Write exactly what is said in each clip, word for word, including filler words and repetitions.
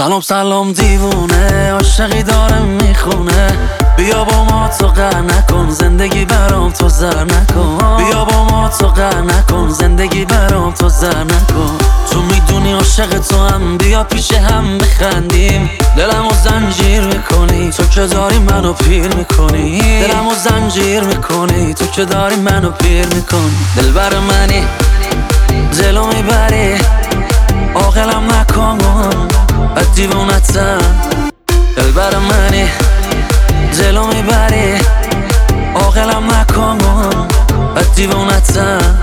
سلام سلام دیوونه، عاشقی داره میخونه. بیا با ما تو قهر نکن، زندگی برام تو زر نکن. بیا با ما تو قهر نکن، زندگی برام تو زر نکن. تو میدونی عاشق تو هم، بیا پیش هم بخندیم. دلمو زنجیر میکنی تو که داری منو پیر میکنی. دلمو زنجیر میکنی تو که داری منو پیر میکنی. دلبر منی دلو میبری، عاقلم نکن بد دیوونتم. دلبر منی دلو میبری، عاقلم نکن بد دیوونتم.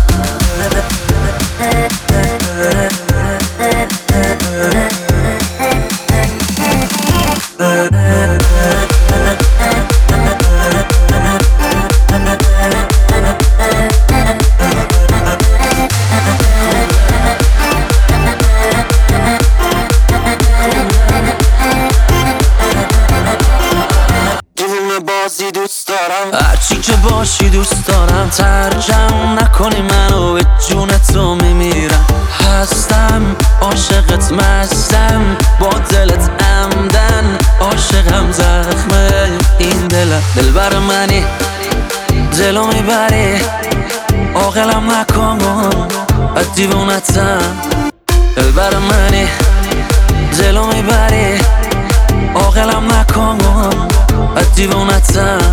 دوست دارم هرچی که باشی دوست دارم. ترجم نکنی منو، به جون تو میمیرم. هستم عاشقت، مستم با دلت عمدن. عاشقم زخمه این دلم. دلبر منی دلو میبری، عاقلم نکن بد دیوونتم. دلبر منی دلو میبری، عاقلم نکن بد دیوونتم.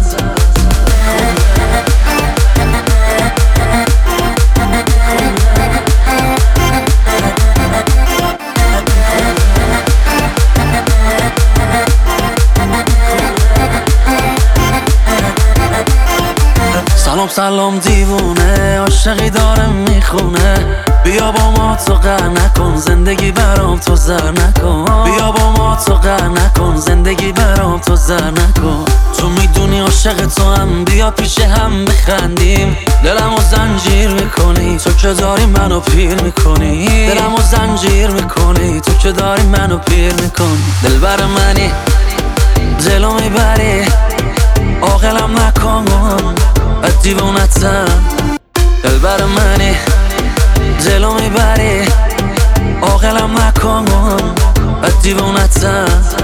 سلام سلام دیوونه، عاشقی داره میخونه. بیا با ما تو قهر نکن، زندگی برام تو زر نکن. بیا با ما تو قهر نکن، زندگی برام تو زر نکن. تو میدونی عاشق تو هم، بیا پیش هم بخندیم. دلمو زنجیر میکنی تو که داری منو پیر میکنی. دلمو زنجیر میکنی تو که داری منو پیر میکنی. دلبر منی دلو میبری، عاقلم نکن بد دیوونتم. دلبر منی دلو میبری، عاقلم نکن بد دیوونتم.